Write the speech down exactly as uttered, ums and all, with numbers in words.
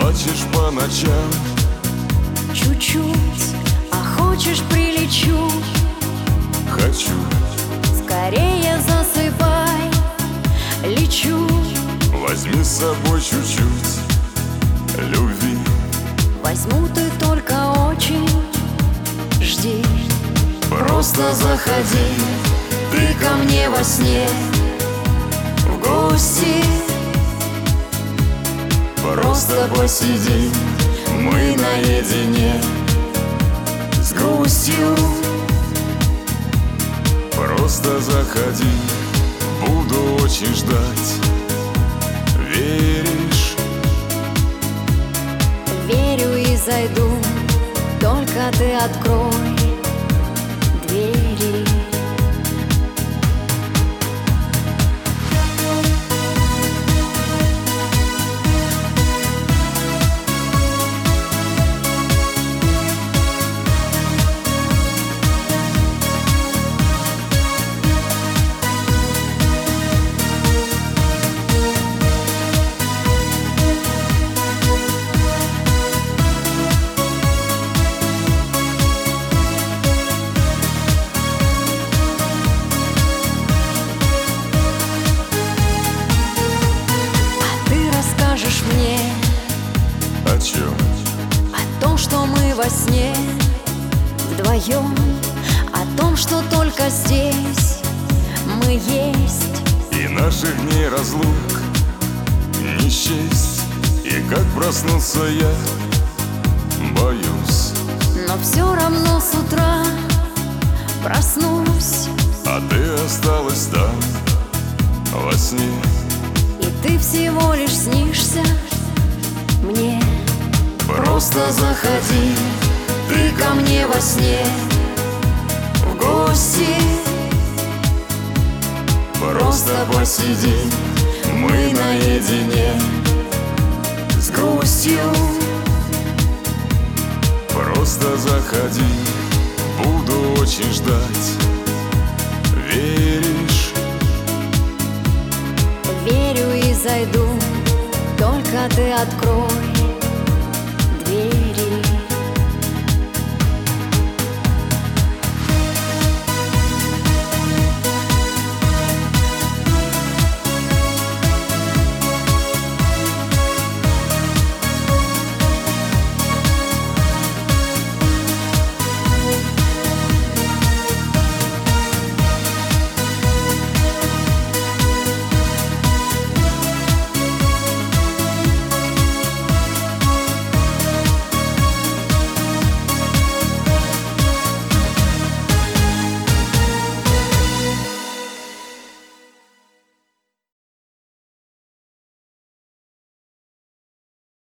плачешь по ночам. Чуть-чуть, а хочешь прилечу. Хочу. Скорее засыпай, лечу. Возьми с собой чуть-чуть любви. Возьму, ты только очень жди. Просто заходи Ты ко мне во сне в гости. Просто посидим мы наедине с грустью. Просто заходи, буду очень ждать. Веришь? Верю и зайду, только ты открой двери. Мне о чем? О том, что мы во сне вдвоем, о том, что только здесь мы есть. И наших дней разлук не счесть. И как проснуться я боюсь. Но все равно с утра проснусь, а ты осталась там во сне. и ты всего лишь снишься мне. Просто заходи Ты ко мне во сне в гости. Просто посидим мы наедине с грустью. Просто заходи, буду очень ждать. Веришь? Верю и зайду, только ты открой